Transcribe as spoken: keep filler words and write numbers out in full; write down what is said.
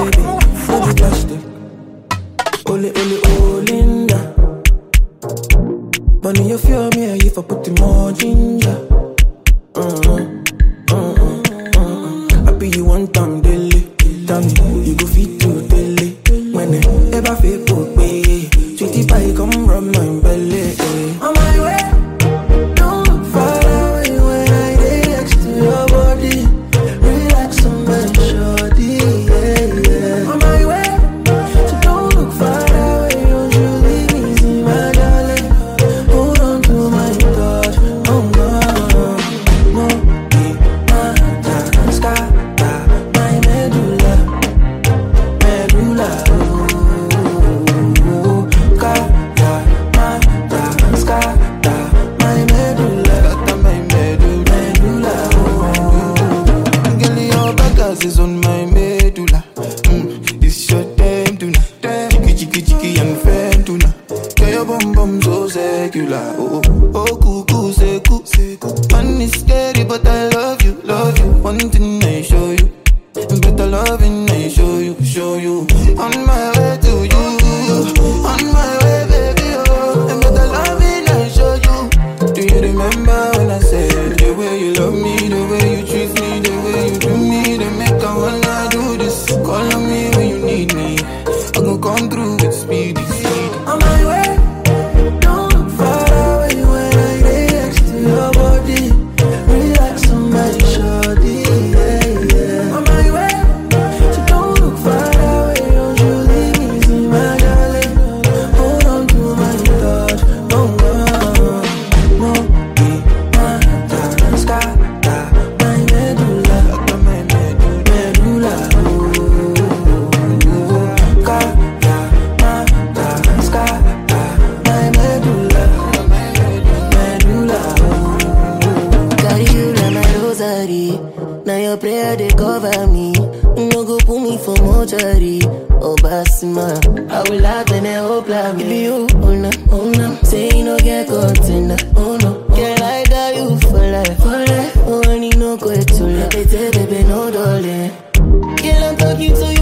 baby, no be plastic. Ole, ole, oh, Linda. Bunny, you feel me if I put in more ginger. Uh-huh, uh-huh, uh-huh. I be you one time daily. Tell me, you go fit to daily. When I ever feel put me, sweetie pie come rub my belly. On my way, don't look far away when I lay next to your body. Relax on my shorty, yeah, yeah. On my way, so don't look far away, don't you leave me, see my darling. Hold on to my touch, oh God. Mo, be, ma, da, ska, da, my medulla, medulla, oh, oh, ka, da, ma, da, ska, da, my medulla, da, my medulla, medulla, oh, oh. Girl, your back is on my medulla. Mm, it's your time tonight. Chicky, chicky, chicky, and fan tonight. Girl, your bum bum so secular. Oh, oh, oh, cuckoo, say cool, say cool. Man, it's scary, but I love you, love you. One thing I show you, better loving I show you, show you. On my way to you, on my way, baby, oh. And better loving I show you. Do you remember when I said the way you love me, the way you treat me, the way you do me, the make I wanna do this. Call on me when you need me. I gon' come through with speedy, speedy. On my way, don't look far away when I lay next to your body. Relax on my shorty, yeah, yeah. On my way, so don't look far away, don't you leave me, see my darling. Hold on to my touch, oh God. Mo, be, ma, da, ska, da, my medulla, my medulla, oh, oh, ka, da, ma, da, ska, da, my medulla, medulla, oh. Carry you like my rosary. Now your prayer they cover me. No go put me for mortuary. Oh Basima, I will laugh and I hope like me. If you, oh no, oh no, say you no get contender. Oh no, girl I got you for life, for life. Oh I need no go to life. Baby, baby, no darling. Girl I'm talking to you.